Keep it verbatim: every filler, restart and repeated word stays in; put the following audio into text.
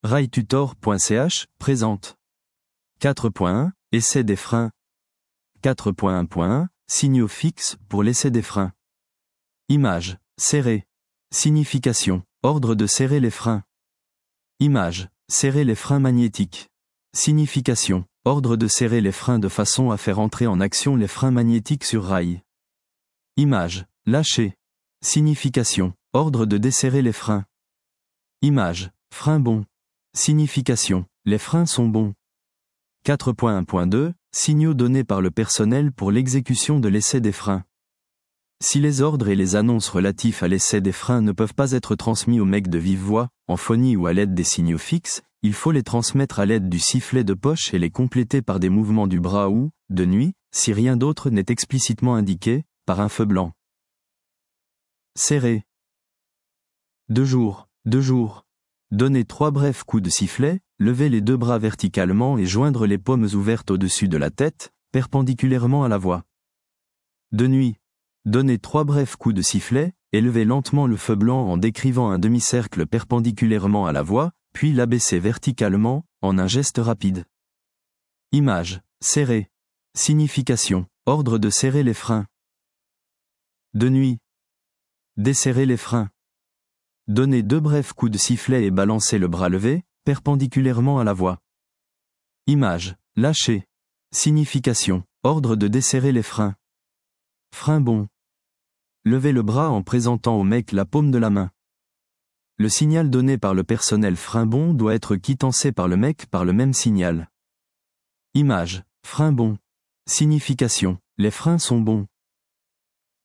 railtutor point c h présente quatre point un Essai des freins. quatre point un point un Signaux fixes pour l'essai des freins. Image. Serrer. Signification. Ordre de serrer les freins. Image. Serrer les freins magnétiques. Signification. Ordre de serrer les freins de façon à faire entrer en action les freins magnétiques sur rail. Image. Lâcher. Signification. Ordre de desserrer les freins. Image. Frein bon. Signification. Les freins sont bons. quatre point un point deux Signaux donnés par le personnel pour l'exécution de l'essai des freins. Si les ordres et les annonces relatifs à l'essai des freins ne peuvent pas être transmis au mec de vive voix, en phonie ou à l'aide des signaux fixes, il faut les transmettre à l'aide du sifflet de poche et les compléter par des mouvements du bras ou, de nuit, si rien d'autre n'est explicitement indiqué, par un feu blanc. Serrer. Deux jours, deux jours. Donner trois brefs coups de sifflet, lever les deux bras verticalement et joindre les paumes ouvertes au-dessus de la tête, perpendiculairement à la voix. De nuit. Donner trois brefs coups de sifflet, élever lentement le feu blanc en décrivant un demi-cercle perpendiculairement à la voix, puis l'abaisser verticalement, en un geste rapide. Image. Serrer. Signification. Ordre de serrer les freins. De nuit. Desserrer les freins. Donner deux brefs coups de sifflet et balancer le bras levé, perpendiculairement à la voix. Image. Lâcher. Signification. Ordre de desserrer les freins. Frein bon. Lever le bras en présentant au mec la paume de la main. Le signal donné par le personnel frein bon doit être quitancé par le mec par le même signal. Image. Frein bon. Signification. Les freins sont bons.